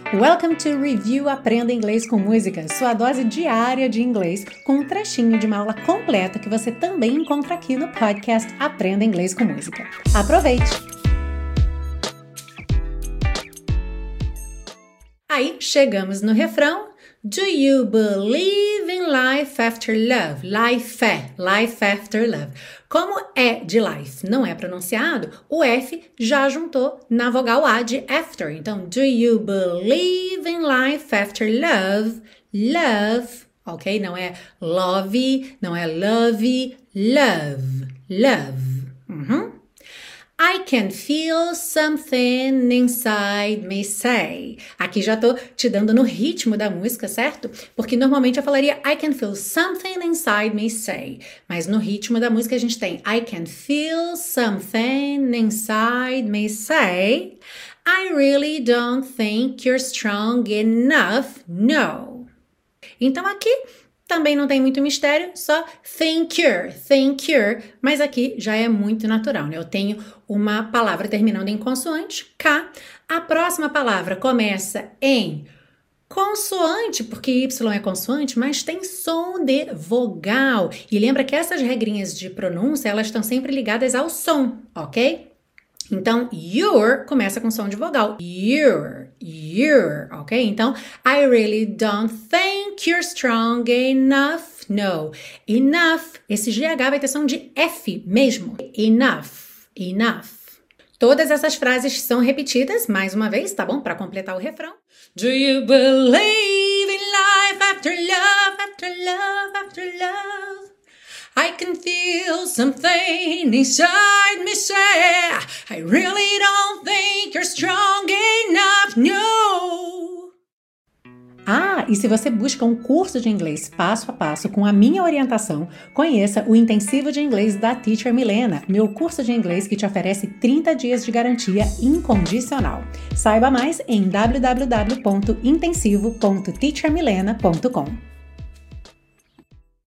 Welcome to Review Aprenda Inglês com Música, sua dose diária de inglês com um trechinho de uma aula completa que você também encontra aqui no podcast Aprenda Inglês com Música. Aproveite! Aí, chegamos no refrão. Do you believe in life after love? Life after love. Como é de life não é pronunciado, o F já juntou na vogal A de after. Então, do you believe in life after love? Love, ok? Não é love, não é love, love. I can feel something inside me say. Aqui já tô te dando no ritmo da música, certo? Porque normalmente eu falaria I can feel something inside me say. Mas no ritmo da música a gente tem I can feel something inside me say. I really don't think you're strong enough, no. Então aqui também não tem muito mistério, só think you're, mas aqui já é muito natural, né? Eu tenho uma palavra terminando em consoante, K. A próxima palavra começa em consoante, porque Y é consoante, mas tem som de vogal. E lembra que essas regrinhas de pronúncia, elas estão sempre ligadas ao som, ok? Então, your começa com som de vogal. You're, ok? Então, I really don't think you're strong enough. No. Enough. Esse GH vai ter som de F mesmo. Enough. Todas essas frases são repetidas, mais uma vez, tá bom? Para completar o refrão. Do you believe in life after love, after love, after love? I can feel something inside me say, I really don't think you're strong enough, no. E se você busca um curso de inglês passo a passo com a minha orientação, conheça o Intensivo de Inglês da Teacher Milena, meu curso de inglês que te oferece 30 dias de garantia incondicional. Saiba mais em www.intensivo.teachermilena.com.